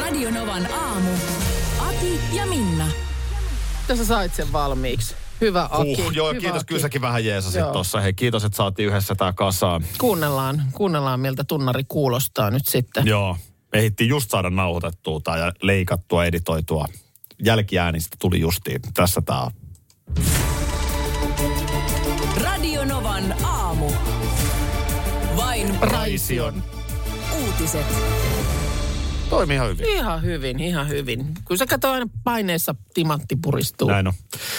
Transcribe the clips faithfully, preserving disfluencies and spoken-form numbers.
Radionovan aamu. Ati ja Minna. Tässä sait sen valmiiksi. Hyvä Aki. Uh, joo, Hyvä kiitos. Aki. Kyllä säkin vähän jeesasit tuossa. Hei, kiitos, että saatiin yhdessä tää kasaan. Kuunnellaan, kuunnellaan miltä tunnari kuulostaa nyt sitten. Joo. Me ehdittiin just saada nauhoitettua tai ja leikattua, editoitua. Jälkiäänistä tuli justiin. Tässä tää. Radionovan aamu. Vain Raision uutiset. Toimii ihan hyvin. Ihan hyvin, ihan hyvin. Kun sä katsoo aina paineessa timantti puristuu. Näin on.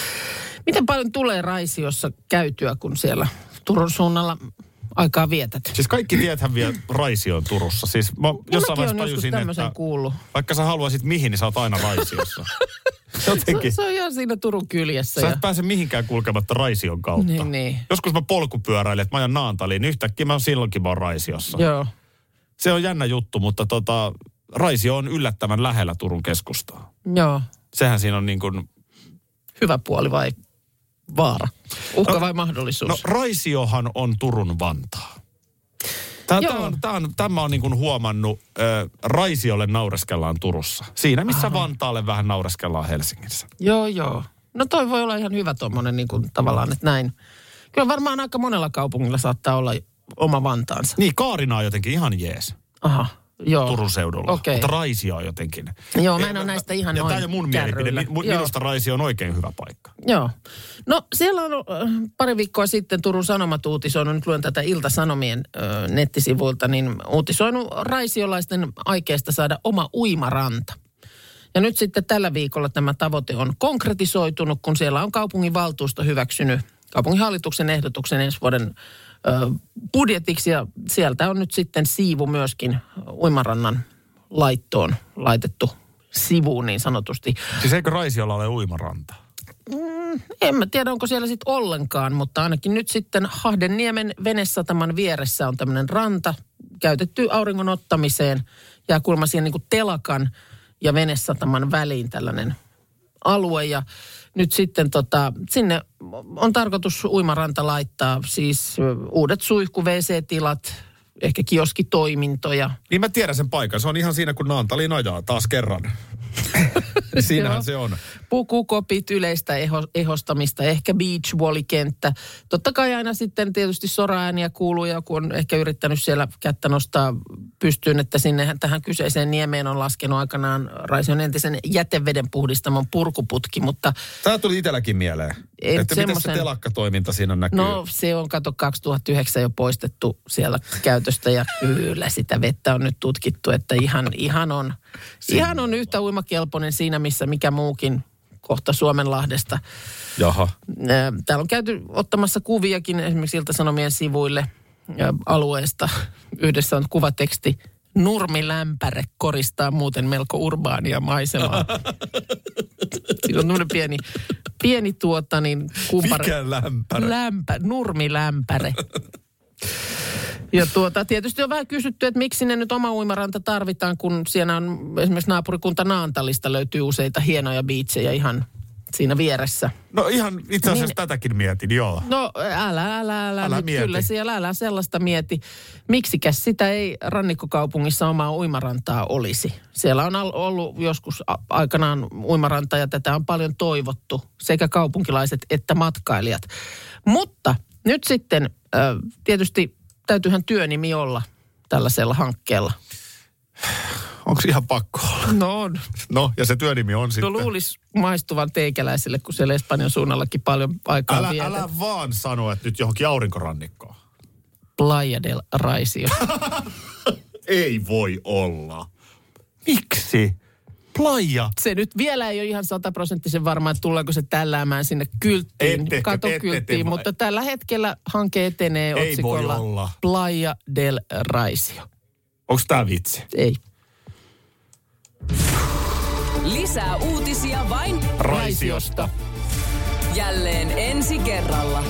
Miten paljon tulee Raisiossa käytyä, kun siellä Turun suunnalla aikaa vietät? Siis kaikki tiethän vie Raisioon Turussa. Siis mä jossain vaiheessa tajusin, että kuullut. vaikka sä haluaisit mihin, niin sä oot aina Raisiossa. Jotenkin. Se, se on ihan siinä Turun kyljessä. Sä ja... et pääse mihinkään kulkematta Raision kautta. Niin, niin. Joskus mä polkupyöräilin, että mä ajan Naantaliin, niin yhtäkkiä mä silloinkin mä oon Raisiossa. Joo. Se on jännä juttu, mutta tota, Raisio on yllättävän lähellä Turun keskustaa. Joo. Sehän siinä on niin kuin... Hyvä puoli vai vaara? Uhka no, vai mahdollisuus? No Raisiohan on Turun Vantaa. Tämä on, tämä on, tämä on niin kuin huomannut, äh, Raisiolle naureskellaan Turussa. Siinä, missä Aha. Vantaalle vähän naureskellaan Helsingissä. Joo, joo. No toi voi olla ihan hyvä tuommoinen niin kuin tavallaan, että näin. Kyllä varmaan aika monella kaupungilla saattaa olla oma Vantaansa. Niin, Kaarina on jotenkin ihan jees. Aha, joo. Turun seudulla. Okei. Mutta Raisio on jotenkin. Joo, mä en ole näistä ihan ja noin tämä ei ole mun mielipide. Minusta Raisio on oikein hyvä paikka. Joo. No siellä on äh, pari viikkoa sitten Turun Sanomat uutisoinut, nyt luen tätä Ilta-Sanomien äh, nettisivuilta, niin uutisoinut raisiolaisten aikeesta saada oma uimaranta. Ja nyt sitten tällä viikolla tämä tavoite on konkretisoitunut, kun siellä on kaupunginvaltuusto hyväksynyt kaupunginhallituksen ehdotuksen ensi vuoden ö, budjetiksi. Ja sieltä on nyt sitten siivu myöskin uimarannan laittoon laitettu sivuun niin sanotusti. Siis eikö Raisiolla ole uimaranta? Mm, en mä tiedä, onko siellä sitten ollenkaan, mutta ainakin nyt sitten Hahdenniemen venesataman vieressä on tämmöinen ranta käytetty auringon ottamiseen. Ja kuulemma siihen niin kuin telakan ja venesataman väliin tällainen alue. Ja nyt sitten tota, sinne on tarkoitus uimaranta laittaa siis uudet suihku-wee see-tilat, ehkä kioskitoimintoja. Niin mä tiedän sen paikan. Se on ihan siinä, kun Naantaliin ajaa taas kerran. Siinähän se on. Pukukopit, yleistä eho, ehostamista, ehkä beach volley-kenttä. Totta kai aina sitten tietysti soraääniä kuuluu, ja kun on ehkä yrittänyt siellä kättä nostaa pystyyn, että sinne tähän kyseiseen niemeen on laskenut aikanaan Raision entisen jäteveden puhdistamon purkuputki, mutta... Tämä tuli itselläkin mieleen. Että semmosen... miten se telakkatoiminta siinä näkyy? No se on, kato, kaksituhattayhdeksän jo poistettu siellä käytöstä, ja kyllä sitä vettä on nyt tutkittu, että ihan, ihan on... Siinä. Ihan on yhtä uimakelpoinen siinä, missä mikä muukin kohta Suomenlahdesta. Jaha. Täällä on käyty ottamassa kuviakin esimerkiksi Ilta-Sanomien sivuille alueesta. Yhdessä on kuvateksti: Nurmilämpäre koristaa muuten melko urbaania maisemaa. Siinä on tämmöinen pieni, pieni tuota niin kumpare. Mikä lämpäre? Lämpä, nurmilämpäre. Ja tuota, tietysti on vähän kysytty, että miksi ne nyt oma uimaranta tarvitaan, kun siellä on esimerkiksi naapurikunta Naantalista löytyy useita hienoja biitsejä ihan siinä vieressä. No ihan itse asiassa niin, tätäkin mietin, joo. No älä, älä, älä, älä nyt mieti. Kyllä siellä älä sellaista mieti. Miksikäs sitä ei rannikkokaupungissa omaa uimarantaa olisi? Siellä on ollut joskus aikanaan uimaranta ja tätä on paljon toivottu, sekä kaupunkilaiset että matkailijat. Mutta nyt sitten tietysti täytyyhän työnimi olla tällaisella hankkeella. Onko ihan pakko olla? No on. No, ja se työnimi on sitten... No luulisi maistuvan teikäläiselle, kun siellä Espanjan suunnallakin paljon aikaa älä, vietet. älä vaan sano, että nyt johonkin aurinkorannikkoon. Playa del Raisio. Ei voi olla. Miksi? Playa. Se nyt vielä ei ole ihan sataprosenttisen varma, että tullaanko se tälläämään sinne kylttiin, ette, katokylttiin, ette, ette, mutta tällä hetkellä hanke etenee ei otsikolla voi olla. Playa del Raisio. Onko tämä vitsi? Ei. Lisää uutisia vain Raisiosta. Jälleen ensi kerralla.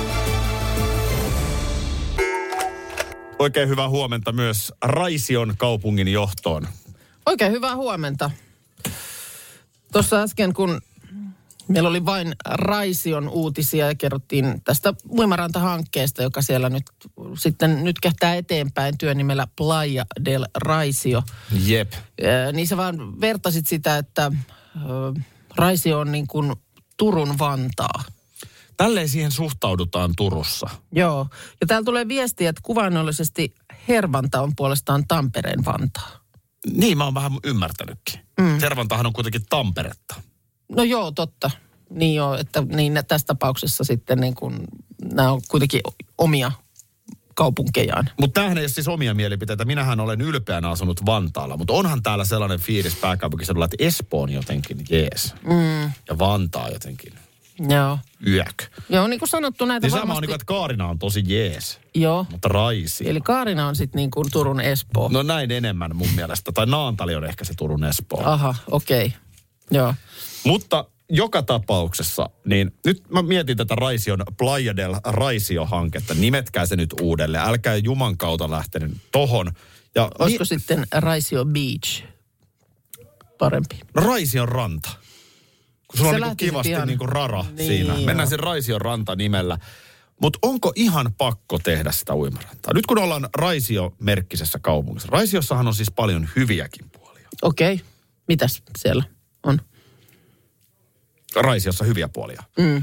Oikein hyvää huomenta myös Raision kaupungin johtoon. Oikein hyvää huomenta. Tuossa äsken, kun Meillä oli vain Raision uutisia ja kerrottiin tästä uimaranta-hankkeesta, joka siellä nyt sitten nyt kähtää eteenpäin työnimellä Playa del Raisio. Jep. Äh, niin sä vaan vertasit sitä, että äh, Raisio on niin kuin Turun Vantaa. Tälleen siihen suhtaudutaan Turussa. Joo. Ja täällä tulee viestiä, että kuvainnollisesti Hervanta on puolestaan Tampereen Vantaa. Niin, mä oon vähän ymmärtänytkin. Mm. Hervantahan on kuitenkin Tamperetta. No joo, totta. Niin joo, että niin tässä tapauksessa sitten niin kuin, nämä on kuitenkin omia kaupunkejaan. Mutta tämähän ei ole siis omia mielipiteitä. Minähän olen ylpeänä asunut Vantaalla, mutta onhan täällä sellainen fiilis pääkaupunkiseudulla, että Espoo on jotenkin jees. Mm. Ja Vantaa jotenkin joo. yök. Joo, niin kuin sanottu näitä niin varmasti... sama on niin kuin, että Kaarina on tosi jees. Joo. Mutta Raisio. Eli Kaarina on sitten niin kuin Turun Espoo. No näin enemmän mun mielestä. Tai Naantali on ehkä se Turun Espoo. Aha, okei. Okay. Joo. Mutta joka tapauksessa, niin nyt mä mietin tätä Raision Playa del Raisio-hanketta. Nimetkää se nyt uudelleen. Älkää Juman kautta lähtenyt tohon. Ja olisiko ni- sitten Raisio Beach parempi? No Raision ranta. Kun sulla se on niinku kivasti ihan... niinku rara niin, siinä. joo. Mennään sen Raision ranta nimellä. Mutta onko ihan pakko tehdä sitä uimarantaa? Nyt kun ollaan Raisio-merkkisessä kaupungissa. Raisiossahan on siis paljon hyviäkin puolia. Okei. Okay. Mitäs siellä on? Raisiossa hyviä puolia. Mm.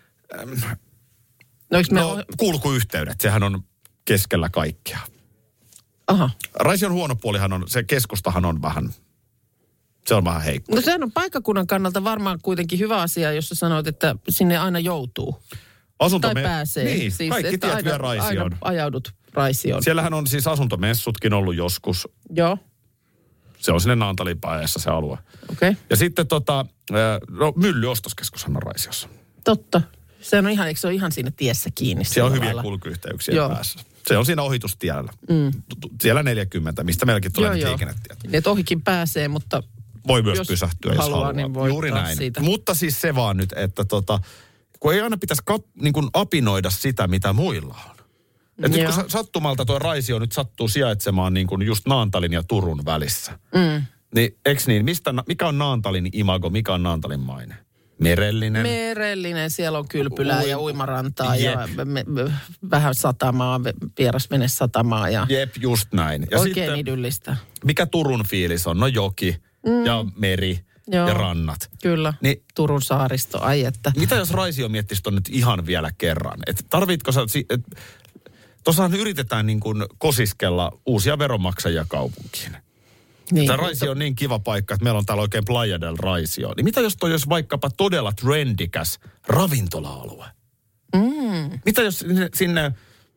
No, no ole... kulkuyhteydet, sehän on keskellä kaikkea. Aha. Raision huono puolihan on, se keskustahan on vähän, se on vähän heikko. No sehän on paikkakunnan kannalta varmaan kuitenkin hyvä asia, jos sä sanoit, että sinne aina joutuu. Asuntome- tai pääsee. Niin, siis, kaikki tiet aina, vie Raisioon. Aina ajaudut Raisioon. Siellähän on siis asuntomessutkin ollut joskus. Joo. Se on sinne Naantalin päässä se alue. Okei. Okay. Ja sitten tota, no Mylly-ostoskeskushan on Raisiossa. Totta. Se on ihan, eikö se ole ihan siinä tiessä kiinni? Se on hyviä lailla? kulkuyhteyksiä joo. päässä. Se on siinä ohitustiellä. Mm. Siellä neljäkymmentä, mistä meilläkin tulee nyt liikennetiet. Että ohikin pääsee, mutta voi myös jos pysähtyä, haluaa, jos haluaa. Niin voi juuri näin. Siitä. Mutta siis se vaan nyt, että tota, kun ei aina pitäisi kap, niin kuin apinoida sitä, mitä muilla on. Että nyt kun sattumalta tuo Raisio nyt sattuu sijaitsemaan niin kuin just Naantalin ja Turun välissä. Mm. Niin, eks niin? Mistä, mikä on Naantalin imago, mikä on Naantalin maine? Merellinen. Merellinen, siellä on kylpylää Ui, ja uimarantaa jep. ja me, me, vähän satamaa, vierasvenesatamaa. Ja jep, just näin. Ja oikein sitten, idyllistä. mikä Turun fiilis on? No joki mm. ja meri joo. ja rannat. Kyllä, niin, Turun saaristo, ai että. Mitä jos Raisio miettisi ton nyt ihan vielä kerran? Et tarvitko sä... Et, tossahan yritetään niin kuin kosiskella uusia veronmaksajia kaupunkiin. Niin, tämä Raisio mutta... on niin kiva paikka, että meillä on täällä oikein Playa del Raisio. Niin mitä jos toi olisi vaikkapa todella trendikäs ravintola-alue? Mm. Mitä jos sinne, sinne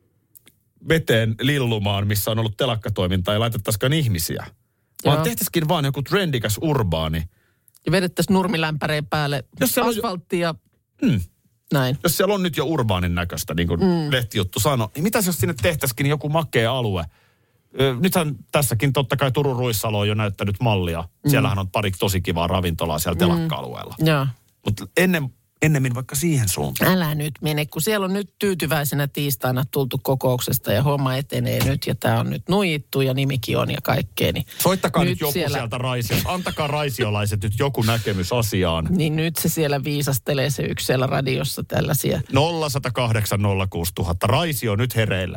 veteen lillumaan, missä on ollut telakkatoimintaa, ei laitettaisikaan ihmisiä? Joo. Vaan tehtäisikin vaan joku trendikäs urbaani. Ja vedettäisiin nurmilämpäreen päälle asfalttia jo... mm. näin. Jos siellä on nyt jo urbaanin näköistä, niin kuin mm. lehtijuttu sanoi, niin mitä jos sinne tehtäisikin joku makea alue? Nythän tässäkin totta kai Turun Ruissalo on jo näyttänyt mallia. Mm. Siellähän on pari tosi kivaa ravintolaa siellä telakka-alueella. Joo. Mutta ennen, ennemmin vaikka siihen suuntaan. Älä nyt mene, kun siellä on nyt tyytyväisenä tiistaina tultu kokouksesta ja homma etenee nyt ja tämä on nyt nuijittu ja nimikin on ja kaikkea. Niin soittakaa nyt, nyt joku siellä... sieltä Raisiosta. Antakaa raisiolaiset nyt joku näkemys asiaan. Niin nyt se siellä viisastelee se yksi siellä radiossa tällaisia. nolla yksi nolla kahdeksan nolla kuusi nolla nolla nolla. Raisio nyt hereillä.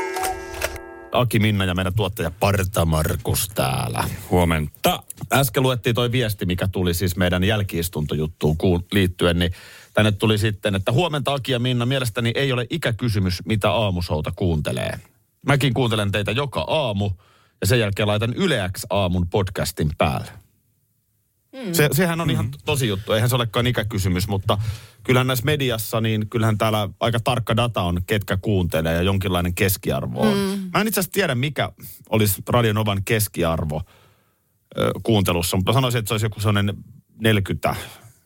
Aki Minna ja meidän tuottaja Parta Markus täällä. Huomenta. Äsken luettiin toi viesti, mikä tuli siis meidän jälki-istuntojuttuun liittyen, niin tänne tuli sitten, että huomenta Aki ja Minna, mielestäni ei ole ikäkysymys, mitä aamusouta kuuntelee. Mäkin kuuntelen teitä joka aamu ja sen jälkeen laitan Yle X aamun podcastin päälle. Mm. Se, sehän on mm. ihan tosi juttu, eihän se olekaan ikäkysymys, mutta kyllähän näissä mediassa, niin kyllähän täällä aika tarkka data on, ketkä kuuntelee ja jonkinlainen keskiarvo on. Mm. Mä en itse asiassa tiedä, mikä olisi Radio Novan keskiarvo ö, kuuntelussa, mutta mä sanoisin, että se olisi joku sellainen neljäkymmentä.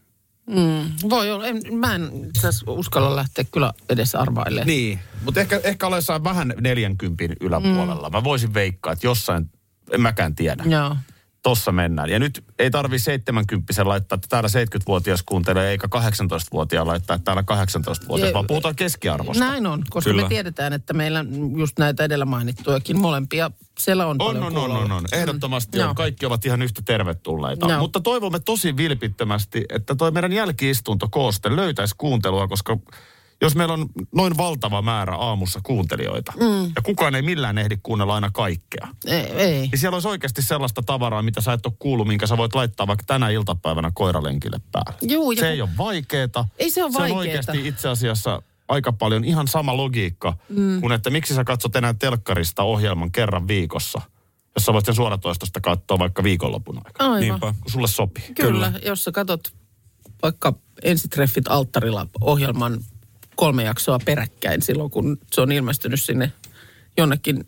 Mm. Voi olla, en, mä en uskalla lähteä kyllä edes arvailemaan. Niin, mutta ehkä, ehkä olen vähän neljänkympin yläpuolella. Mm. Mä voisin veikkaa, että jossain, en mäkään tiedä. Joo. Tossa mennään. Ja nyt ei tarvi seitsemänkymppisen laittaa, että täällä seitsemänkymmentävuotias kuuntelee, eikä kahdeksantoistavuotiaan laittaa, että täällä kahdeksantoistavuotias, vaan puhutaan keskiarvosta. Näin on, koska Kyllä. me tiedetään, että meillä just näitä edellä mainittujakin molempia, siellä on, on paljon on, on, on, on. Ehdottomasti mm. on. Kaikki ovat ihan yhtä tervetulleita. No. Mutta toivomme tosi vilpittömästi, että toi meidän jälki-istuntokooste löytäisi kuuntelua, koska jos meillä on noin valtava määrä aamussa kuuntelijoita, mm. ja kukaan ei millään ehdi kuunnella aina kaikkea, ei, ei. niin siellä olisi oikeasti sellaista tavaraa, mitä sä et ole kuullut, minkä sä voit laittaa vaikka tänä iltapäivänä koiralenkille päälle. Juu, se kun... ei ole vaikeeta. Ei se ole se vaikeeta. on oikeasti itse asiassa aika paljon ihan sama logiikka, mm. kuin että miksi sä katsot enää telkkarista ohjelman kerran viikossa, jos sä voit sen suoratoistosta katsoa vaikka viikonlopun aikana. Aivan. Niinpä. Kun sulle sopii. Kyllä, Kyllä. Jos sä katot vaikka Ensitreffit alttarilla ohjelman kolme jaksoa peräkkäin silloin, kun se on ilmestynyt sinne jonnekin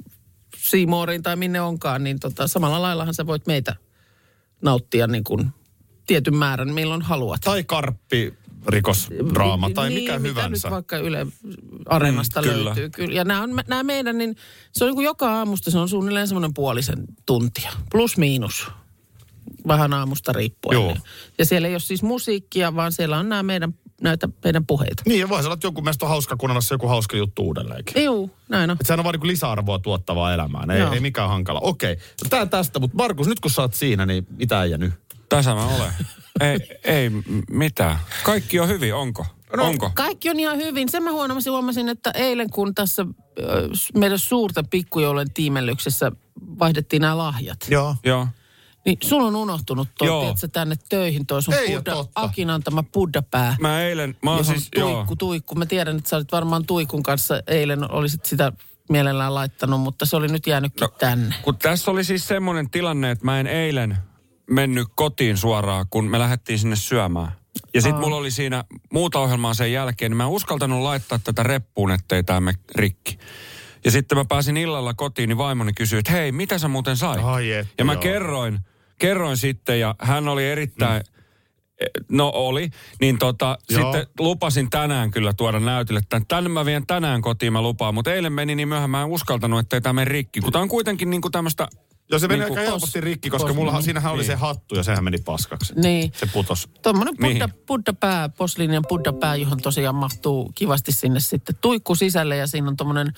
C Moreiin tai minne onkaan, niin tota, samalla laillahan sä voit meitä nauttia niin kuin tietyn määrän, milloin haluat. Tai karppi, rikosdraama tai niin, mikä mitä hyvänsä. Nyt vaikka Yle Areenasta mm, löytyy. Kyllä. Kyllä. Ja nämä, on, nämä meidän, niin se on niin kuin joka aamusta, se on suunnilleen semmoinen puolisen tuntia. Plus miinus. Vähän aamusta riippuen. Joo. Ja siellä ei ole siis musiikkia, vaan siellä on nämä meidän, näitä meidän puheita. Niin, ja voi sanoa, että joku meistä on hauska kuunnella joku hauska juttu uudelleenkin. Joo, näin on. Että sehän on vaan niin kuin lisäarvoa tuottavaa elämään. Ei, ei mikään hankala. Okei, no tää tästä, mutta Markus, nyt kun sä oot siinä, niin mitä äijä nyt? Tässä mä olen. ei, ei mitään. Kaikki on hyvin, onko? No, onko? Kaikki on ihan hyvin. Sen mä huomasin, huomasin, että eilen kun tässä äh, meidän suurten pikkujoulujen tiimellyksessä vaihdettiin nämä lahjat. Joo. Joo. Niin sulla on unohtunut toi, että sä tänne töihin toi sun Ei Buddha, Akin antama buddhapää. Mä eilen, mä oon siis, tuikku, joo. tuikku. Mä tiedän, että sä olit varmaan tuikun kanssa eilen, olisit sitä mielellään laittanut, mutta se oli nyt jäänytkin no, tänne. Kun tässä oli siis semmoinen tilanne, että mä en eilen mennyt kotiin suoraan, kun me lähdettiin sinne syömään. Ja sit Aa. mulla oli siinä muuta ohjelmaa sen jälkeen, niin mä en uskaltanut laittaa tätä reppuun, ettei tää me rikki. Ja sitten mä pääsin illalla kotiin, niin vaimoni kysyi, että hei, mitä sä muuten sait? Ai et, ja mä joo. kerroin, kerroin sitten, ja hän oli erittäin, mm. no oli, niin tota, sitten lupasin tänään kyllä tuoda näytille. Tänne mä vien tänään kotiin, mä lupaan, mutta eilen meni niin myöhään, mä en uskaltanut, ettei tämä mene rikki. Kun tää on kuitenkin niinku tämmöistä... Joo, se meni niin aika helposti rikki, koska pos, mullahan, siinähän oli niin. se hattu ja sehän meni paskaksi. Niin. Se putos. Tuommoinen buddha, buddha-pää, posliininen buddha-pää, johon tosiaan mahtuu kivasti sinne sitten tuikku sisälle ja siinä on tuommoinen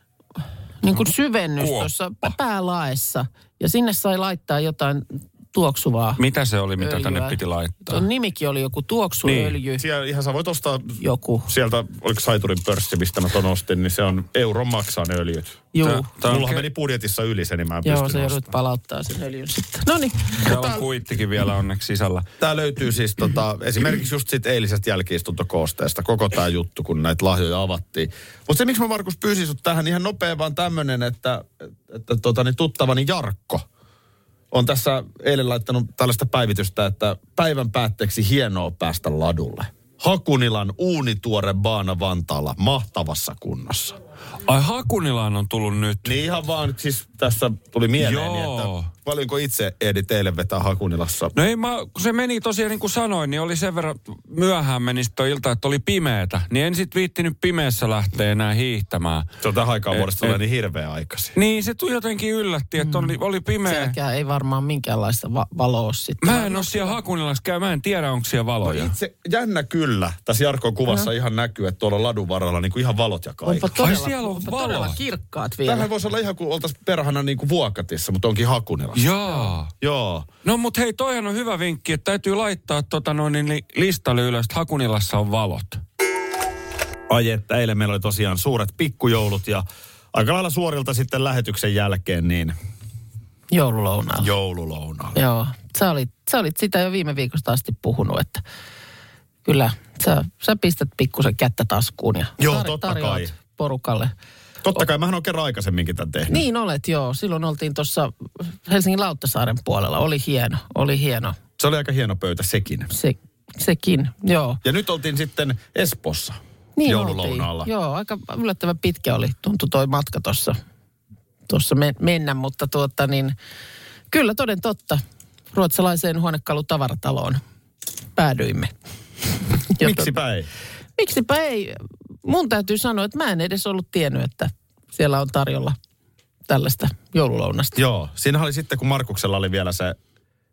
niin kuin syvennys tuossa päälaessa. Ja sinne sai laittaa jotain tuoksuvaa. Mitä se oli, mitä öljyä. tänne piti laittaa? Tuon nimikin oli joku tuoksuöljy. Niin. Siellä ihan sä voit ostaa joku. Sieltä, oliko Saiturin pörssi, mistä mä ton ostin, niin se on euron maksaa ne öljyt. Joo. Mullahan ke... meni budjetissa yli se, niin mä en Joo, pystynyt se joudut ostamaan. palauttaa sen öljyn sitten. No niin. Täällä on kuittikin vielä onneksi sisällä. Tää löytyy siis tota, esimerkiksi just siitä eilisestä jälki-istuntokoosteesta, koko tää juttu, kun näitä lahjoja avattiin. Mutta se, miksi mä Markus pyysin sut tähän ihan nopea vaan tämmönen, että, että tota, niin tuttavani Jarkko on tässä eilen laittanut tällaista päivitystä, että päivän päätteeksi hienoa päästä ladulle. Hakunilan uunituore baana Vantaalla mahtavassa kunnossa. Ai Hakunilaan on tullut nyt. Niin ihan vaan, siis tässä tuli mieleeni, että paljonko itse ehdit teille vetää Hakunilassa? No ei, mä, kun se meni tosiaan niin kuin sanoin, niin oli sen verran myöhään meni sitten ilta, että oli pimeätä. Niin en sit viittinyt pimeässä lähteä enää hiihtämään. Se on tähän aikaan vuodesta tulee niin hirveä aikaisin. Niin, se tuli jotenkin yllätti, että oli, oli pimeä. Sielläkään ei varmaan minkäänlaista va- valoa sitten. Mä en ole siellä Hakunilassa käy, mä en tiedä, onko siellä valoja. No itse, jännä kyllä. Tässä Jarkon kuvassa no. ihan näkyy, että tuolla ladun varrella niin kuin ihan valot ja kaikki. Onpa todella, Ai siellä on onpa valot. todella kirkkaat vielä. Tämähän voisi olla ihan kuin oltaisiin perhana niin kuin Vuokatissa, mutta onkin Hakunilassa. Jaa. Joo. No mut hei, toihan on hyvä vinkki, että täytyy laittaa tota noin niin listalle ylös, että Hakunilassa on valot. Ai että eilen meillä oli tosiaan suuret pikkujoulut ja aika lailla suorilta sitten lähetyksen jälkeen niin... Joululounaalla. Joululounaalla. Joo. Sä olit, sä olit sitä jo viime viikosta asti puhunut, että kyllä sä, sä pistät pikkusen kättä taskuun ja joo, tar- totta tarjoat kai. porukalle. Totta kai, mähän on kerran aikaisemminkin tämän tehnyt. Niin olet, joo. Silloin oltiin tuossa Helsingin Lauttasaaren puolella. Oli hieno, oli hieno. Se oli aika hieno pöytä sekin. Se, sekin, joo. Ja nyt oltiin sitten Espoossa niin joululounaalla. Oltiin. Joo, aika yllättävän pitkä oli. Tuntui toi matka tuossa tuossa me, mennä, mutta tuota niin, kyllä toden totta. Ruotsalaiseen huonekalutavarataloon päädyimme. Miksipä ei? Miksipä ei? Mun täytyy sanoa, että mä en edes ollut tiennyt, että siellä on tarjolla tällaista joululounasta. Joo, siinä oli sitten, kun Markuksella oli vielä se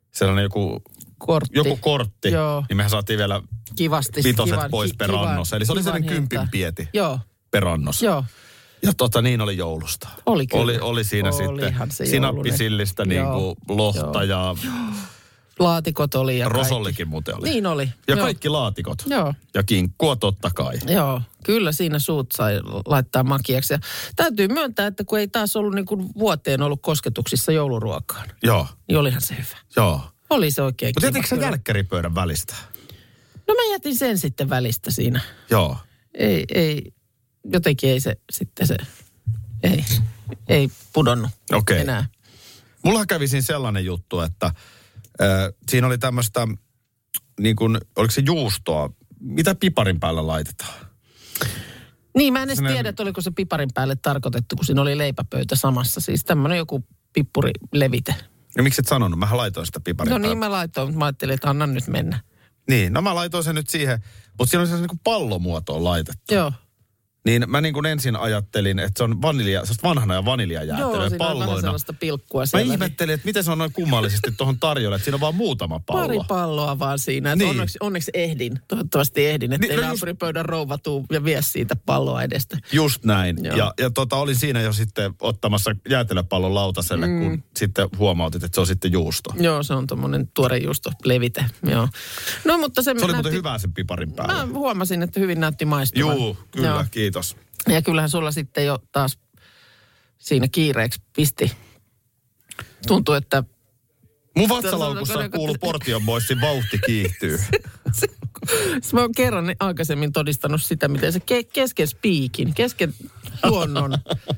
sellainen joku Kortti. joku kortti, Joo. niin mehän saatiin vielä Kivasti. vitoset kivan, pois ki, per annos. Eli se oli sellainen kympin pieti Joo. per annos. Joo. Ja tota niin oli joulusta. Oli kyllä. Oli, oli siinä Olihan sitten se sinappisillistä niin kuin lohta Joo. ja laatikot oli ja rosollikin muuten oli. Niin oli. Ja Joo. kaikki laatikot. Joo. Ja kinkkua totta kai. Joo, kyllä siinä suut sai laittaa makiaksi. Ja täytyy myöntää, että kun ei taas ollut niin kuin vuoteen ollut kosketuksissa jouluruokaan, Joo, niin olihan se hyvä. joo. Oli se oikein Mutta kiva. jätitkö sä kyllä. jälkkäripöydän välistä? No mä jätin sen sitten välistä siinä. Joo. Ei, ei, jotenkin ei se sitten se, ei, ei pudonnut Okei. enää. Mulla kävi siinä sellainen juttu, että äh, siinä oli tämmöistä, niin kuin, oliko se juustoa, mitä piparin päällä laitetaan? Niin, mä en edes Sellainen- tiedä, että oliko se piparin päälle tarkoitettu, kun siinä oli leipäpöytä samassa. Siis tämmöinen joku pippurilevite. Ja miksi et sanonut? Mähän laitoin sitä piparin No päälle. niin, mä laitoin, mutta mä ajattelin, että anna nyt mennä. Niin, no mä laitoin sen nyt siihen, mutta siinä oli sellainen niin kuin pallomuotoon laitettu. Joo. Niin mä niin kuin ensin ajattelin, että se on vanilja, se on vanhana ja vaniljajäätelöä Joo, siinä on vähän palloina. sellaista pilkkua Mä siellä. ihmettelin, että miten se on noin kummallisesti tuohon tarjolle, että siinä on vaan muutama pallo. Pari palloa vaan siinä. Niin. Niin. Onneksi, onneksi ehdin. Toivottavasti ehdin, ettei Niin, niin, no just- naapuripöydän rouva tuu ja vie siitä palloa edestä. Just näin. Joo. Ja, ja tota, olin siinä jo sitten ottamassa jäätelöpallon lautaselle, mm. kun sitten huomautit, että se on sitten juusto. Joo, se on tommonen tuore juusto, levite. Joo. No, mutta se, Se oli näytti, muuten hyvä sen piparin päällä. Mä huomasin, että hyvin näytti maistuvan. Juu, kyllä, Joo. kiitos. Ja kyllähän sulla sitten jo taas siinä kiireeksi pisti. Tuntuu, että Mun vatsalaukussa Tuossa- kuuluu Portion Boysin vauhti kiihtyy. mä oon kerran aikaisemmin todistanut sitä, miten se ke- kesken spiikin, kesken luonnon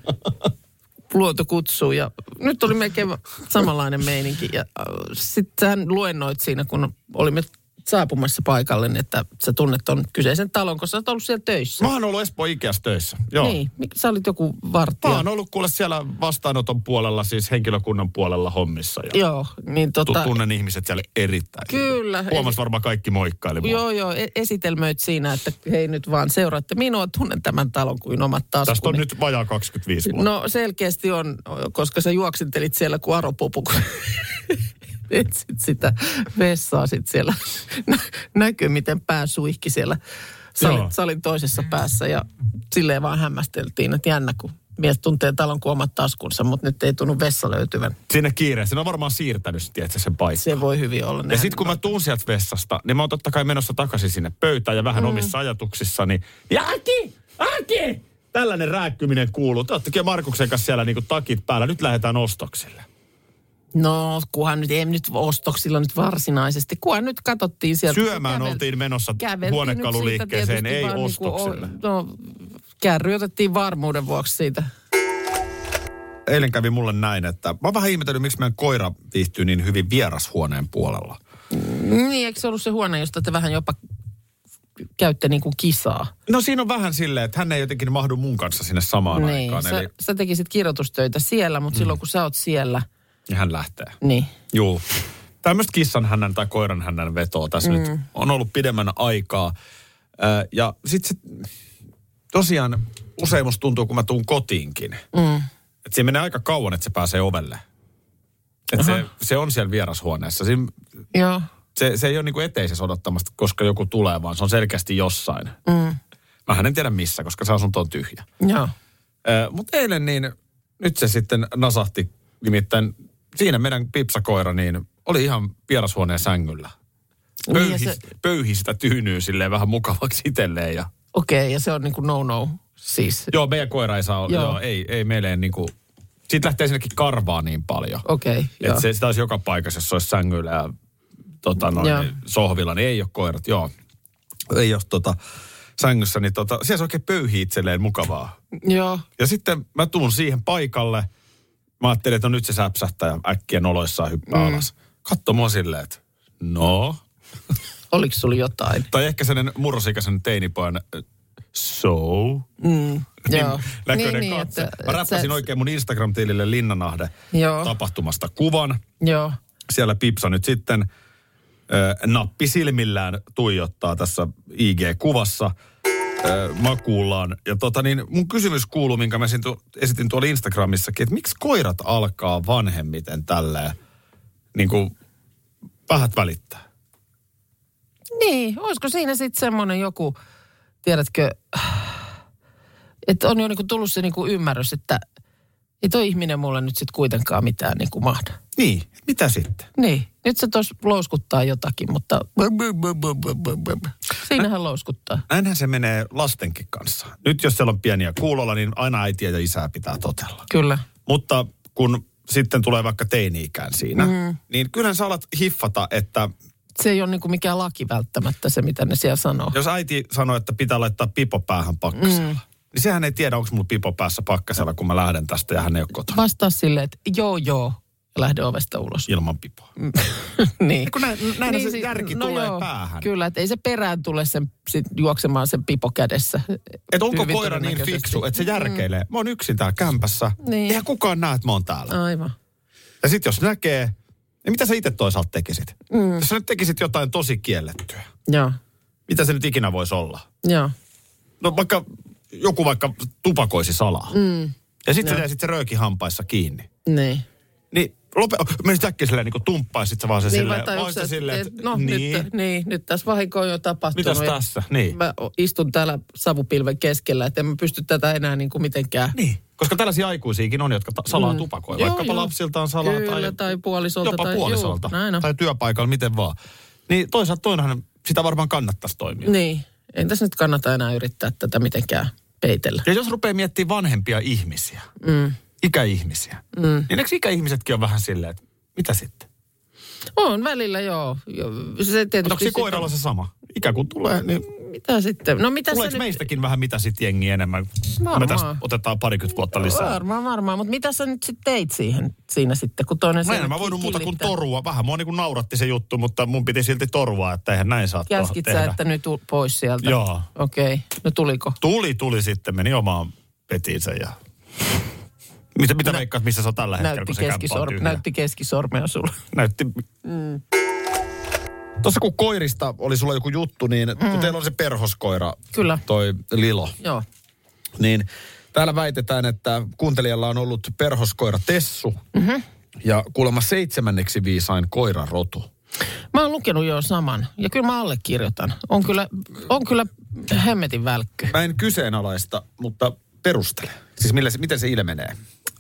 luonto kutsuu. Ja nyt oli melkein samanlainen meininki. Ja äh, sitten sä luennoit siinä, kun olimme saapumassa paikalle, niin että sä tunnet ton kyseisen talon, kun sä oot ollut siellä töissä. Mä oon ollut Espoo Ikeassa töissä. Joo. Niin, mik- sä olit joku vartija. Mä oon ollut kuule siellä vastaanoton puolella, siis henkilökunnan puolella hommissa. Ja Joo, niin tu- tota... tunnen ihmiset siellä erittäin. Kyllä. Huomas varmaan kaikki moikkaili mua. Joo, joo, e- esitelmöit siinä, että hei nyt vaan seuraatte minua, tunnen tämän talon kuin omat taskuni. Tästä on nyt vajaa kaksikymmentäviisi vuotta. No selkeästi on, koska sä juoksentelit siellä kuin aropupu, kun etsit sitä vessaa sit siellä. Nä- näkyy, miten pää suihki siellä Joo. salin, salin toisessa päässä ja silleen vaan hämmästeltiin, että jännä, kun mies tuntee talon kuin omat taskunsa, mutta nyt ei tunnu vessa löytyvän. Sinne kiireessä. Ne on varmaan siirtänyt, tiedätkö, sen paikan. Se voi hyvin olla. Ja Nehän- sitten kun mä tuun sieltä vessasta, niin mä oon totta kai menossa takaisin sinne pöytään ja vähän mm. omissa ajatuksissani. Ja Aki! Aki! Tällainen rääkkyminen kuuluu. Te oottekin Markuksen kanssa siellä niinku takit päällä. Nyt lähdetään ostoksille. No, kunhan nyt, ei nyt ostoksilla nyt varsinaisesti. Kunhan nyt katsottiin sieltä. Syömään oltiin menossa käveltiin huonekaluliikkeeseen, nyt siitä ei tietysti vaan ostoksille. Niinku, no, kärry otettiin varmuuden vuoksi siitä. Eilen kävi mulle näin, että mä oon vähän ihmetellyt, miksi meidän koira viihtyy niin hyvin vierashuoneen puolella. Niin, eikö se ollut se huone, josta te vähän jopa käytte niin kuin kisaa? No siinä on vähän silleen, että hän ei jotenkin mahdu mun kanssa sinne samaan Niin, aikaan. sä, Eli sä tekisit kirjoitustöitä siellä, mutta mm. silloin kun sä oot siellä, ja hän lähtee. niin. Juu. Tämmöistä kissan hännän tai koiran hännän vetoa tässä mm. nyt on ollut pidemmän aikaa. Ö, ja sit se, tosiaan usein musta tuntuu, kun mä tuun kotiinkin, Mm. että siinä menee aika kauan, että se pääsee ovelle. Että se, se on siellä vierashuoneessa. Siinä, Joo. se, se ei ole niinku eteisessä odottamasta, koska joku tulee, vaan se on selkeästi jossain. Mm. Mä en tiedä missä, koska se asunto on tyhjä. Joo. Mutta eilen niin, nyt se sitten nasahti, nimittäin siinä meidän pipsakoira niin oli ihan vierashuoneen sängyllä. Niin, ja Pöyhi, se- pöyhi sitä tyynyy silleen vähän mukavaksi itselleen. Ja... Okei, okay, ja se on niin kuin no-no siis. Joo, meidän koira ei saa olla, Joo. joo, ei, ei meille niin kuin, siitä lähtee sinnekin karvaa niin paljon. Okei, okay, joo. Että se, sitä olisi joka paikassa, jos se olisi sängyllä ja tota, noin, Joo. niin, sohvilla, niin ei ole koirat, joo. Ei ole tota, sängyssä, niin tota, siellä se oikein pöyhii itselleen mukavaa. Joo. Ja sitten mä tuun siihen paikalle. Mä ajattelin, että no nyt se säpsähtää ja äkkiä noloissaan hyppää mm. alas. Katso mua silleen, että no. Oliko sulla jotain? Tai ehkä sellainen murrosikäisen teinipojan äh, so. Mm, joo. Näköinen niin, katse. että- Mä räppäsin sä- oikein mun Instagram-tilille Linnanahde Joo. tapahtumasta kuvan. Joo. Siellä Pipsa nyt sitten äh, nappi silmillään tuijottaa tässä I G-kuvassa äh, makuullaan. Ja tota niin, mun kysymys kuuluu, minkä mä esitin, esitin tuolla Instagramissakin, että miksi koirat alkaa vanhemmiten tälleen niin kuin vähät välittää. Niin, olisiko siinä sitten semmoinen joku, tiedätkö, että on jo niinku tullut se niinku ymmärrys, että ei toi ihminen mulle nyt sitten kuitenkaan mitään niinku mahda. Niin, mitä sitten? Niin, nyt se tuossa louskuttaa jotakin, mutta siinähän louskuttaa. Näinhän se menee lastenkin kanssa. Nyt jos siellä on pieniä kuulolla, niin aina äitiä ja isää pitää totella. Kyllä. Mutta kun sitten tulee vaikka teini-ikään siinä, mm. niin kyllähän sä alat hiffata, että... Se ei ole niinku mikään laki välttämättä se, mitä ne siellä sanoo. Jos äiti sanoo, että pitää laittaa pipo päähän pakkasella, mm. niin sehän ei tiedä, onko mulla pipo päässä pakkasella, kun mä lähden tästä ja hän ei ole kotona. Vastaa silleen, että joo joo, ja lähde ovesta ulos. Ilman pipoa. Niin. Kun näin, näin niin, se järki no tulee joo, päähän. Kyllä, että ei se perään tule sen, sit juoksemaan sen pipo kädessä. Että onko koira niin fiksu, että se järkeilee. Mm. Mä oon yksin täällä kämpässä. Niin. Eihän kukaan näe, että mä oon täällä. Aivan. Ja sit jos näkee, niin mitä sä itse toisaalta tekisit? Mm. Jos sä nyt tekisit jotain tosi kiellettyä. Joo. Mitä se nyt ikinä voisi olla? Joo. No vaikka joku vaikka tupakoisi salaa. Mm. Ja sitten se, sit se rööki hampaissa kiinni. Niin. Niin lope, menisit äkkiä silleen niin kuin tumppaisit sä vaan se niin, silleen. Niin vai silleen, että no niin. Nyt, niin, nyt tässä vahinko on jo tapahtunut. Mitäs tässä? Niin. Mä istun täällä savupilven keskellä, että en mä pysty tätä enää niin kuin mitenkään. Niin, koska tällaisia aikuisiakin on, jotka ta- salaa mm. tupakoi. Joo, Vaikkapa joo. lapsiltaan salaa. Kyllä, tai, tai puolisolta. Jopa tai, puolisolta. Juu, tai työpaikalla, miten vaan. Niin toisaalta toinenhan sitä varmaan kannattaisi toimia. Niin, ei tässä nyt kannata enää yrittää tätä mitenkään peitellä. Ja jos rupeaa miettimään vanhempia ihmisiä, mm. ikäihmisiä, mm. niin eikö ikäihmisetkin on vähän silleen, että mitä sitten? On välillä, joo. Se onko se koiralla se sama? Ikä kun tulee, niin... Mitä sitten? No mitä tuleeko nyt... meistäkin vähän mitä sitten jengi enemmän? Varmaan. Me tästä otetaan parikymmentä vuotta lisää. Varmaan, varmaan. Mutta mitä sä nyt sitten teit siihen, siinä sitten, kun toinen... Mä en mä voinut muuta kuin torua. Vähän mua niin kuin nauratti se juttu, mutta mun piti silti torua, että eihän näin saa tehdä. Käskit sä, että nyt pois sieltä? Joo. Okei. Okay. No tuliko? Tuli, tuli sitten. Meni omaan petiinsä ja... Mitä, mitä Nä... veikkaat, missä sä on tällä hetkellä, kun se kämppä on tyhjä? Näytti keskisormea sulla. Näytti... Mm. Tuossa kun koirista oli sulla joku juttu, niin mm. kun teillä on se perhoskoira, kyllä. Toi Lilo, joo. Niin täällä väitetään, että kuuntelijalla on ollut perhoskoira Tessu mm-hmm. ja kuulemma seitsemänneksi viisain koirarotu. Mä oon lukenut jo saman ja kyllä mä allekirjoitan. On kyllä, on kyllä hemmetin välkky. Mä en kyseenalaista, mutta perustele. Siis millä, miten se ilmenee?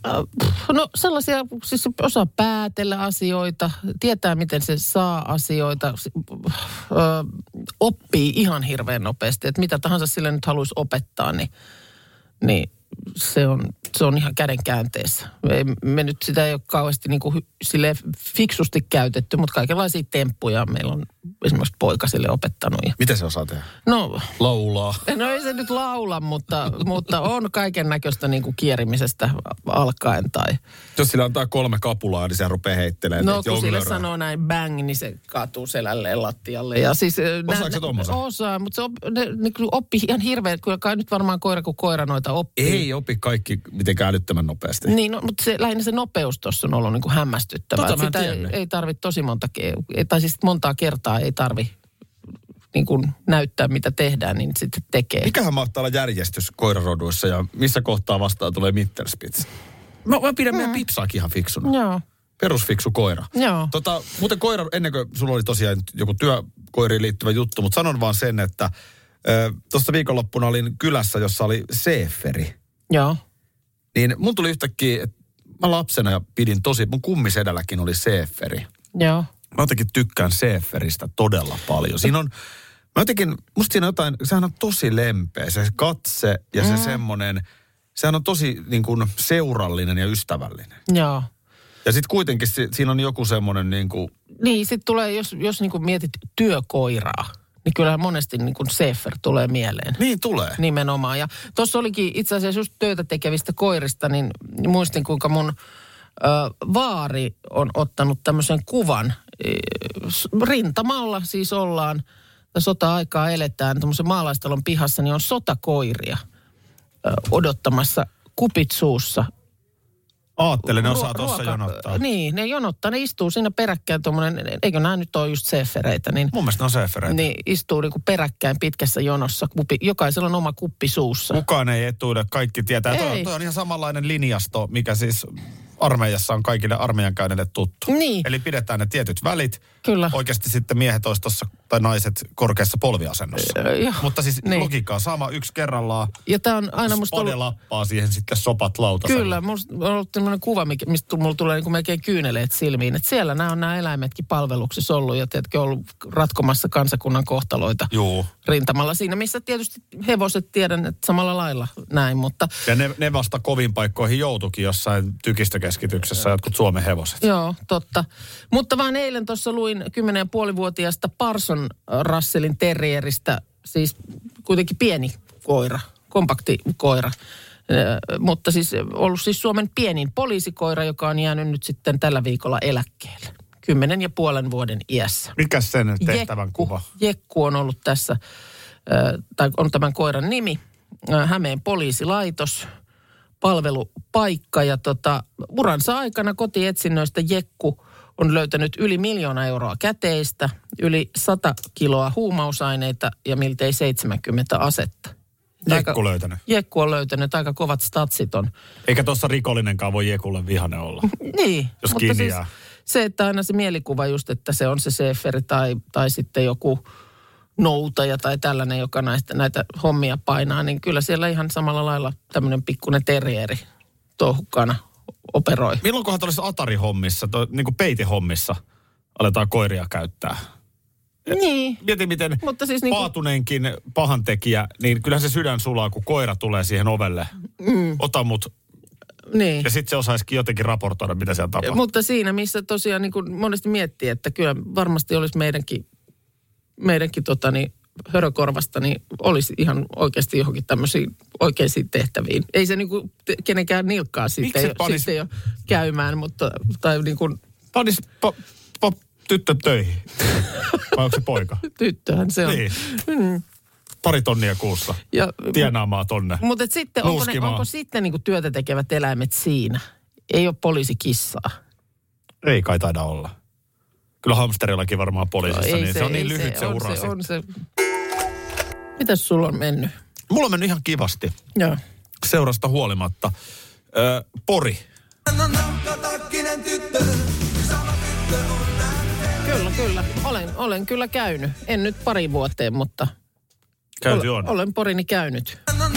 No sellaisia, siis osaa päätellä asioita, tietää miten se saa asioita, ö, oppii ihan hirveän nopeasti. Että mitä tahansa sille nyt haluaisi opettaa, niin, niin se, on, se on ihan käden käänteessä. Me, me nyt sitä ei ole kauheasti niin kuin silleen fiksusti käytetty, mutta kaikenlaisia temppuja meillä on esimerkiksi poikasille opettanut. Miten se osaa tehdä? No, laulaa. No ei se nyt laula, mutta, mutta on kaiken näköistä niin kuin kierimisestä alkaen. Tai... Jos sillä antaa kolme kapulaa, niin se rupeaa heittelemään. No kun sille sanoo näin bang, niin se kaatuu selälleen lattialle. Ja siis, osaako se tommosen? Osaa, mutta se op, ne, ne oppii ihan hirveän. Kyllä kai nyt varmaan koira kuin koira noita oppii. Ei opi kaikki mitenkään älyttömän nopeasti. Niin, no, mutta se, lähinnä se nopeus tuossa on ollut niin kuin hämmästyttävää. Tota sitä ei, ei tarvitse tosi monta, tai siis montaa kertaa ei tarvi niin kuin näyttää, mitä tehdään, niin sitten tekee. Mikähän mahtaa olla järjestys koiraroduissa ja missä kohtaa vastaan tulee Mittelspitz? Mä, mä pidän mm. meidän Pipsaakin ihan fiksuna. Joo. Perusfiksu koira. Joo. Tota, muuten koira, ennen kuin sulla oli tosiaan joku työkoiriin liittyvä juttu, mutta sanon vaan sen, että tuossa viikonloppuna olin kylässä, jossa oli seeferi. Joo. Niin mun tuli yhtäkkiä, että mä lapsena ja pidin tosi, mun kummisedälläkin oli seeferi. Joo. Mä jotenkin tykkään seeferistä todella paljon. Siinä on, mä jotenkin, musta siinä jotain, sehän on tosi lempeä, se katse ja se mm. semmoinen, sehän on tosi niin kuin seurallinen ja ystävällinen. Joo. Ja sitten kuitenkin si, siinä on joku semmoinen niin kuin... Niin, sitten tulee, jos, jos niin kuin mietit työkoiraa, niin kyllä monesti niin kuin seefer tulee mieleen. Niin tulee. Nimenomaan. Ja tuossa olikin itse asiassa just töitä tekevistä koirista, niin muistin kuinka mun ö, vaari on ottanut tämmöisen kuvan. Rintamalla siis ollaan, sota-aikaa eletään, tämmöisen maalaistalon pihassa, niin on sotakoiria ö, odottamassa kupit suussa. Aattelen, ne osaa tuossa jonottaa. Niin, ne jonottaa, ne istuu siinä peräkkäin tuommoinen, eikö nämä nyt ole just seefereitä? Niin, mun mielestä ne on seefereitä. Niin, istuu niinku peräkkäin pitkässä jonossa, kupi, jokaisella on oma kuppi suussa. Kukaan ei etuida, kaikki tietää. Toi, toi on ihan samanlainen linjasto, mikä siis armeijassa on kaikille armeijan käyneille tuttu. Niin. Eli pidetään ne tietyt välit. Kyllä. Oikeasti sitten miehet olisi tuossa, tai naiset korkeassa polviasennossa. Öö, Mutta siis niin. logiikkaa sama yksi kerrallaan. Ja tää on aina musta Spade ollut... lappaa siihen sitten sopat lautasella. Kyllä, musta on ollut tämmöinen kuva, mistä mulla tulee niin kuin melkein kyyneleet silmiin. Että siellä nämä on nämä eläimetkin palveluksessa ollut ja tietenkin ollut ratkomassa kansakunnan kohtaloita Juu. rintamalla. Siinä missä tietysti hevoset tiedän, että samalla lailla näin, mutta... Ja ne, ne vasta kovin paikkoihin joutuikin jossain tykistökeskityksessä, jotkut Suomen hevoset. Joo, totta. Mutta vaan eilen tuossa luin kymmenen ja puolivuotiaasta Parson Russellin terrieristä, siis kuitenkin pieni koira, kompakti koira. Eh, mutta siis ollut siis Suomen pienin poliisikoira, joka on jäänyt nyt sitten tällä viikolla eläkkeelle. Kymmenen ja puolen vuoden iässä. Mikäs sen tehtävän Jekku, kuva? Jekku on ollut tässä, eh, tai on tämän koiran nimi, eh, Hämeen poliisilaitos, palvelupaikka. Ja tota, uransa aikana kotietsinnöistä Jekku on löytänyt yli miljoona euroa käteistä, yli sata kiloa huumausaineita ja miltei seitsemänkymmentä asetta. Jekku Aika, löytänyt. Jekku on löytänyt, aika kovat statsit on. Eikä tuossa rikollinenkaan voi Jekulle vihane olla. Niin. Jos mutta kiinni siis jää. se, että aina se mielikuva just, että se on se seeferi tai, tai sitten joku noutaja tai tällainen, joka näistä, näitä hommia painaa, niin kyllä siellä ihan samalla lailla tämmöinen pikkuinen terrieri touhukkaana operoi. Milloinkohan tuollaisessa Atari-hommissa, to, niin kuin peitehommissa, aletaan koiria käyttää? Niin. Mieti, miten Mutta siis niin kuin, paatuneenkin pahantekijä, niin kyllähän se sydän sulaa, kun koira tulee siihen ovelle. Mm. Ota mut. niin. Ja sitten se osaisikin jotenkin raportoida, mitä siellä tapahtuu. Mutta siinä, missä tosiaan niin kuin monesti miettii, että kyllä varmasti olisi meidänkin, meidänkin tota niin, hörökorvasta, niin olisi ihan oikeasti johonkin tämmöisiin oikeisiin tehtäviin. Ei se niin kuin kenenkään nilkkaa sitten ei, panis... sitten ei ole käymään, mutta tai niin kuin... Panis pa, pa, tyttö töihin. Vai onko se poika? Tyttöhän se on. Niin. Mm. Pari tonnia kuussa. Ja, tienaamaan tonne. Mutta sitten onko, ne, onko sitten niin kuin työtä tekevät eläimet siinä? Ei ole poliisikissaa. Ei kai taida olla. Kyllä hamsterillakin varmaan poliisissa, no, niin se, se on niin lyhyt se, se ura se, on se. Mitäs sulla on mennyt? Mulla on mennyt ihan kivasti. Joo. Seurasta huolimatta. Ö, Pori. Kyllä, kyllä. Olen, olen kyllä käynyt. En nyt pari vuoteen, mutta... Käyty olen, on. Olen Porini käynyt.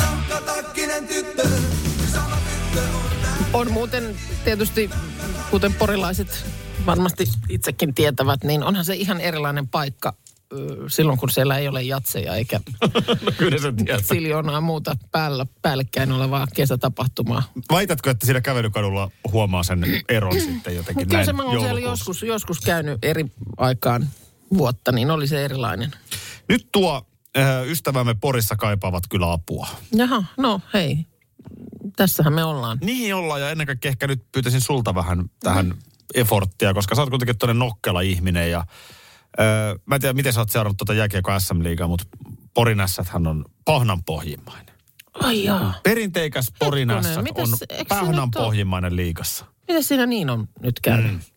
On muuten tietysti, kuten porilaiset varmasti itsekin tietävät, niin onhan se ihan erilainen paikka silloin, kun siellä ei ole jatseja eikä no, kyllä sä tiedät. siljoonaa muuta päällä, päällekkäin olevaa kesätapahtumaa. Väitätkö, että siinä kävelykadulla huomaa sen eron sitten jotenkin Kyllä näin se mä oon siellä joskus, joskus käynyt eri aikaan vuotta, niin oli se erilainen. Nyt tuo äh, ystävämme Porissa kaipaavat kyllä apua. Jaha, no hei. Tässähän me ollaan. Niin ollaan, ja ennen kaikkea ehkä nyt pyytäisin sulta vähän tähän mm. efforttia, koska sä oot kuitenkin toinen nokkela ihminen ja öö, mä en tiedä, miten sä oot seurannut tuota jääkiekko S M-liigaa, mutta Porin Ässathän on pahnanpohjimmainen. Ai jaa. Perinteikäs Porin Ässät on pahnanpohjimmainen liigassa. Miten siinä niin on nyt käynyt? Mm.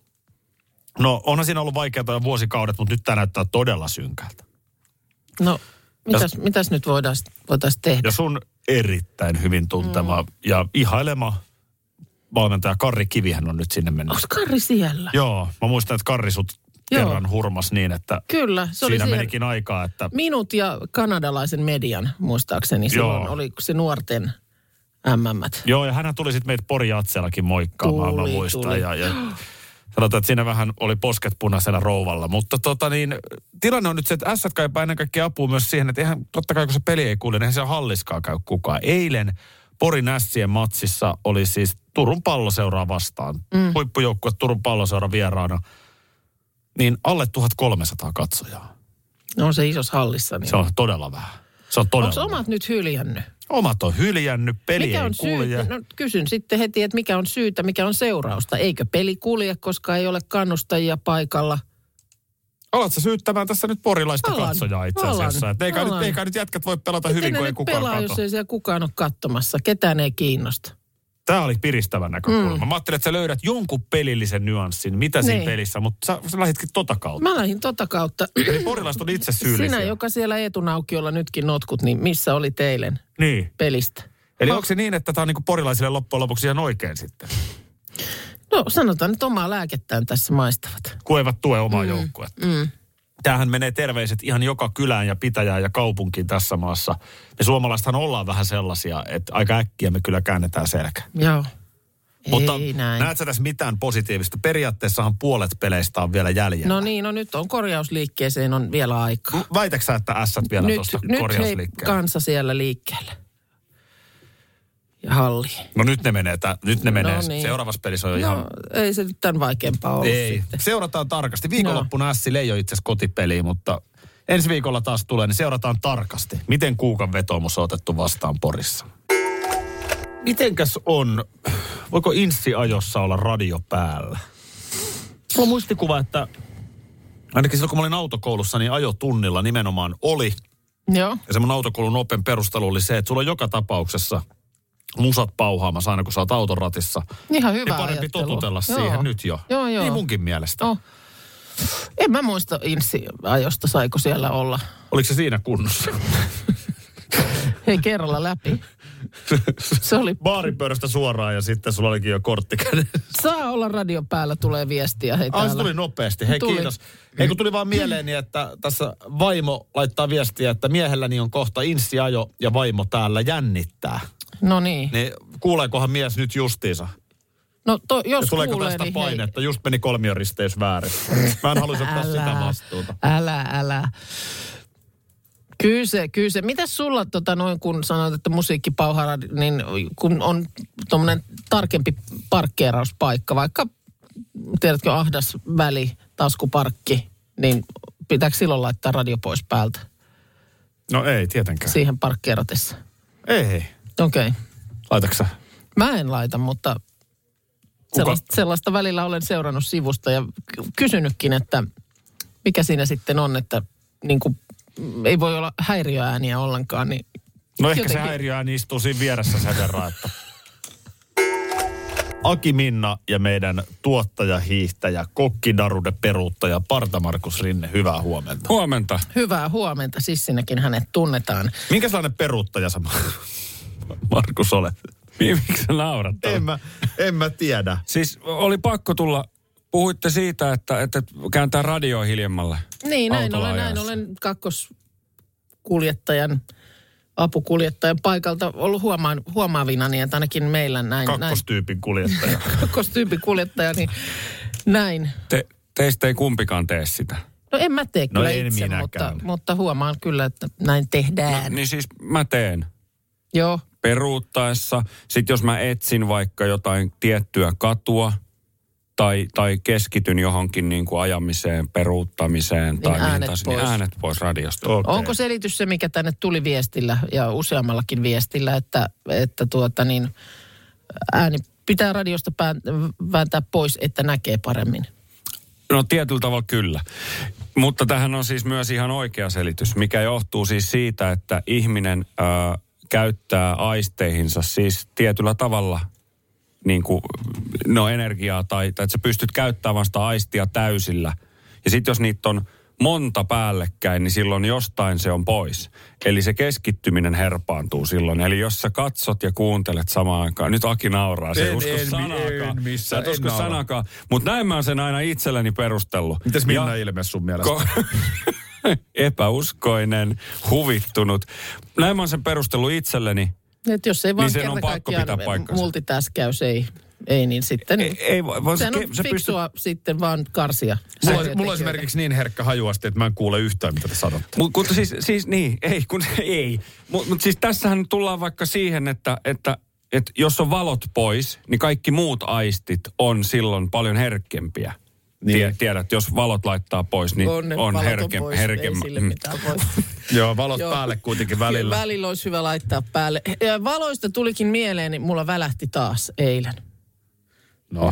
No onhan siinä ollut vaikeaa jo vuosikaudet, mutta nyt tämä näyttää todella synkältä. No, mitäs, ja, mitäs nyt voitaisiin voitais tehdä? Ja sun erittäin hyvin tuntema mm. ja ihailema valmentaja Karri Kivihän on nyt sinne mennyt. Onko Karri siellä? Joo, mä muistan, että Karri sut Joo. kerran hurmas niin, että kyllä, se oli siinä menikin aikaa, että... Minut ja kanadalaisen median, muistaakseni, silloin Joo. oli se nuorten M M:t. Joo, ja hänhän tuli sitten meitä Pori Jatsellakin moikkaamaan, tuli, mä muistan. Tuli. Ja, ja sanotaan, että siinä vähän oli posket punaisella rouvalla. Mutta tota niin, tilanne on nyt se, että Ässät kaipaa ennen kaikkea apua myös siihen, että eihän, totta kai kun se peli ei kuule, niin eihän se halliskaan käy kukaan. Eilen Porin Ässien matsissa oli siis Turun Palloseuraa vastaan. Mm. Huippujoukkue Turun Palloseura vieraana. Niin alle tuhatkolmesataa katsojaa. No on se isossa hallissa. Niin. Se on todella vähän. Se on todella Onko omat vähän. nyt hyljännyt? Omat on hyljännyt, peli mikä on ei kulje. Syytä? No, kysyn sitten heti, että mikä on syytä, mikä on seurausta. Eikö peli kulje, koska ei ole kannustajia paikalla? Alat sä syyttämään tässä nyt porilaista alan, katsojaa itse asiassa. Että eikä, nyt, eikä nyt jätkät voi pelata hyvin, kun ei kukaan pelaa, kato. Jos ei siellä kukaan ole katsomassa. Ketään ei kiinnosta. Tämä oli piristävä näkökulma. Mm. Mä ajattelin, että sä löydät jonkun pelillisen nyanssin, mitä siinä niin. pelissä, mutta sä, sä lähditkin tota kautta. Mä lähdin tota kautta. Eli porilaiset on itse syyllisiä. Sinä, joka siellä Eetunaukiolla nytkin notkut, niin missä oli teilen niin. pelistä? Eli ha. onko se niin, että tämä on niinku porilaisille loppujen lopuksi ihan oikein sitten? No sanotaan nyt omaa lääkettään tässä maistavat. Kun eivät tue omaa Mm, joukkuetta. Mm. Tämähän menee terveiset ihan joka kylään ja pitäjään ja kaupunkiin tässä maassa. Me suomalaisethan ollaan vähän sellaisia, että aika äkkiä me kyllä käännetään selkä. Joo. Mutta Ei näin. näet sä tässä mitään positiivista? Periaatteessahan puolet peleistä on vielä jäljellä. No niin, no nyt on korjausliikkeeseen on vielä aikaa. Väitätkö sä, että ässät vielä Nyt, tuosta nyt hei korjausliikkeelle? kansa siellä liikkeelle. Ja halli. No nyt ne menee, tä, nyt ne menee. No niin. Seuraavassa pelissä on jo No ihan... ei se nyt tämän vaikeampaa ollut Ei, sitten. seurataan tarkasti. Viikonloppuna Ässillä ei ole itse asiassa kotipeliä, mutta ensi viikolla taas tulee, niin seurataan tarkasti. Miten Kuukan vetoomus on otettu vastaan Porissa? Mitenkäs on, voiko inssiajossa olla radio päällä? Mulla on muistikuva, että ainakin silloin kun mä olin autokoulussa, niin ajotunnilla nimenomaan oli. Joo. Ja semmoinen autokoulun open perustelu oli se, että sulla on joka tapauksessa musat pauhaamassa aina kun sä oot auton ratissa. Ihan hyvä niin parempi ajattelu. totutella Joo. siihen nyt jo. Joo, joo. Niin munkin mielestä. Oh. En mä muista insi-ajosta, saiko siellä olla. Oliko se siinä kunnossa? Hei, kerralla läpi. Se oli... Baaripöydästä suoraan ja sitten sulla olikin jo kortti kädessä. Saa olla radio päällä, tulee viestiä. Hei, Ah, se täällä. tuli nopeasti. Hei, Tuli. kiitos. Ei kun tuli vaan mieleeni, että tässä vaimo laittaa viestiä, että miehelläni on kohta inssiajo ja vaimo täällä jännittää. No niin. Niin kuuleekohan mies nyt justiinsa? No to, jos Ja tuleeko kuulee, tästä niin painetta? Just meni kolmioristeys väärin. Mä en haluaisi ottaa sitä vastuuta. Älä, älä. Kyllä se, kyllä se. Mitäs sulla, tota, noin kun sanoit, että musiikkipauhara, niin kun on tuommoinen tarkempi parkkeerauspaikka, vaikka tiedätkö ahdas väli, taskuparkki, niin pitääkö silloin laittaa radio pois päältä No ei, tietenkään. siihen parkkeeratessa? Ei. Okei. Okay. Laitatko sä? Mä en laita, mutta sellaista, sellaista välillä olen seurannut sivusta ja ky- kysynytkin, että mikä siinä sitten on, että niin kuin, ei voi olla häiriöääniä ollenkaan. Niin No ehkä jotenkin... se häiriöääni istuu siinä vieressä sen verran, että... Aki Minna ja meidän tuottaja, hiihtäjä, kokkidarude peruuttaja Parta Markus Rinne, hyvää huomenta. Huomenta. Hyvää huomenta, Sissinäkin hänet tunnetaan. Minkä sellainen peruuttaja sä, Markus, olet? Miksi sä naurat? En mä, en mä tiedä. Siis oli pakko tulla, puhuitte siitä, että, että kääntää radioa hiljemmalle. Niin, näin autolla olen, näin ajassa. olen kakkoskuljettajan, apukuljettajan paikalta ollut huomaan, huomaavina, niin että ainakin meillä näin. Kakkostyypin kuljettaja. Näin, kakkostyypin kuljettaja, niin näin. Te, teistä ei kumpikaan tee sitä. No en mä tee No kyllä en itse, minäkään. mutta, mutta huomaan kyllä, että näin tehdään. No, niin siis mä teen. Joo. Peruuttaessa. Sitten jos mä etsin vaikka jotain tiettyä katua tai, tai keskityn johonkin niin kuin ajamiseen, peruuttamiseen Niin tai äänet mihin taas, pois. niin äänet pois radiosta. Okay. Onko selitys se, mikä tänne tuli viestillä ja useammallakin viestillä, että, että tuota niin, ääni pitää radiosta pään, vääntää pois, että näkee paremmin? No tietyllä tavalla kyllä. Mutta tähän on siis myös ihan oikea selitys, mikä johtuu siis siitä, että ihminen äh, käyttää aisteihinsa siis tietyllä tavalla niin kuin, no energiaa tai, tai että sä pystyt käyttämään vasta aistia täysillä. Ja sitten jos niitä on monta päällekkäin, niin silloin jostain se on pois. Eli se keskittyminen herpaantuu silloin. Eli jos sä katsot ja kuuntelet samaan aikaan, nyt Aki nauraa, se ei En, usko en, sanakaan. en missä, Sä et en usko naura. sanakaan. Mutta näin mä oon sen aina itselleni perustellut. Mites Minna Ja- ilme sun mielestä? Ko- epäuskoinen, huvittunut. Näin mä oon sen perustellut itselleni. Että jos ei vaan Niin sen on kerta pakko kaikkiaan pitää paikkansa. multitäskäys ei, ei niin sitten... Ei, ei voi, voi Sehän se, on se pystyy... fiksua sitten vaan karsia. Mulla, on- mulla on radiotekijöitä. esimerkiksi niin herkkä hajuasti, että mä en kuule yhtään, mitä te sanotte. Mutta siis, siis niin, ei, kun ei. Mutta mut siis tässähän tullaan vaikka siihen, että, että, että jos on valot pois, niin kaikki muut aistit on silloin paljon herkempiä. Niin. Tie, tiedät, jos valot laittaa pois, niin On, ne on, valot herke, pois, herke, ei sille mm. mitään voi. Joo, valot Joo. päälle kuitenkin välillä. Välillä olisi hyvä laittaa päälle. Ja valoista tulikin mieleen, niin mulla välähti taas eilen. No,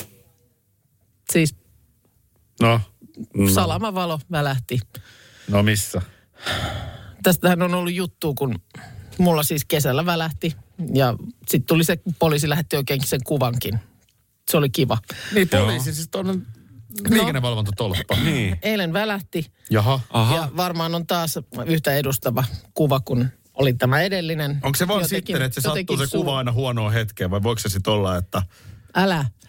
Siis no, salamavalo välähti. no missä? Tästähän on ollut juttu, kun mulla siis kesällä välähti. Ja sitten tuli se, poliisi lähetti oikeinkin sen kuvankin. Se oli kiva. Niin poliisi, siis tuonne liikennevalvontatolppa. Niin. Eilen välähti. Jaha. Aha. Ja varmaan on taas yhtä edustava kuva, kun oli tämä edellinen. Onko se vaan Jotenkin- sitten, että se sattuu jotenkin se suu- kuva aina huonoon hetkeen, vai voiko se sitten olla, että... Älä.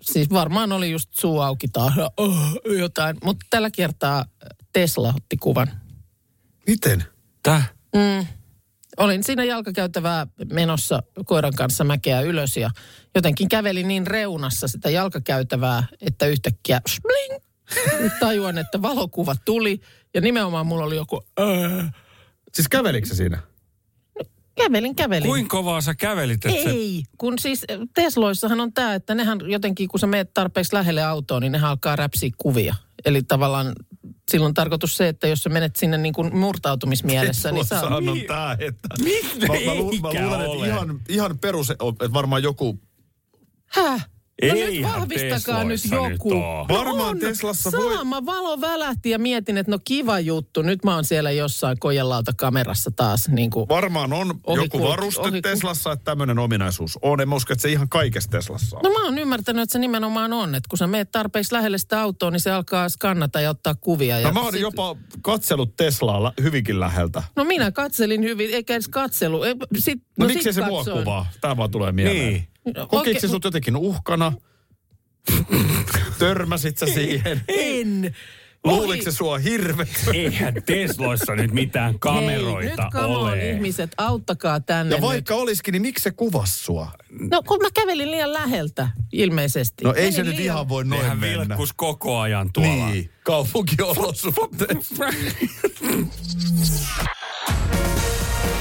siis varmaan oli just suu auki taas oh, jotain. Mutta tällä kertaa Tesla otti kuvan. Miten? Täh? Mm. Olin siinä jalkakäytävää menossa koiran kanssa mäkeä ylös ja jotenkin kävelin niin reunassa sitä jalkakäytävää, että yhtäkkiä bling, tajuan, että valokuva tuli ja nimenomaan mulla oli joku äh. Siis kävelikö siinä? Kävelin, kävelin. Kuinka kovaa sä kävelit? Ei, se... kun siis Tesloissahan on tämä, että nehän jotenkin, kun sä meet tarpeeksi lähelle autoon, niin nehän alkaa räpsiä kuvia. Eli tavallaan silloin on tarkoitus se, että jos sä menet sinne niin kuin murtautumismielessä, niin saa... Tesloissahan on tää, että... Mitä mä, mä, lu, mä luulen, että ihan, ihan perus, että varmaan joku... Häh? No Eihän nyt vahvistakaa nyt joku. Nyt varmaan on, Teslassa voi... Sama valo välähti ja mietin, että no kiva juttu. Nyt mä oon siellä jossain kojelauta kamerassa taas. Niin kuin varmaan on joku kulki, varuste ohi, Teslassa, että tämmöinen ominaisuus on. En mä usko, että se ihan kaikessa Teslassa on. No mä oon ymmärtänyt, että se nimenomaan on. Että kun sä meet tarpeeksi lähelle sitä autoa, niin se alkaa skannata ja ottaa kuvia. No ja mä oon sit... jopa katsellut Teslaa hyvinkin läheltä. No minä katselin hyvin, eikä edes katselu. Sit, no, no miksi se mua kuvaa? Tää vaan tulee mieleen. Niin. Kokiko se sut jotenkin uhkana? Törmäsit sä siihen? En. Luuliko se sua hirveä? Eihän Tesloissa nyt mitään kameroita Hei, nyt come on, ole. ihmiset, auttakaa tänne. Ja vaikka nyt olisikin, niin miksi se kuvasi sua? No kun mä kävelin liian läheltä, ilmeisesti. No ei Menin se nyt liian... ihan voi noin Nehän mennä. vilkkus koko ajan tuolla. Niin, kaupunkiolosuhteissa.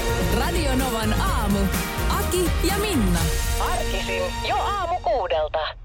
Radio Novan aamu. Aki ja Minna. Arkisin jo aamu kuudelta.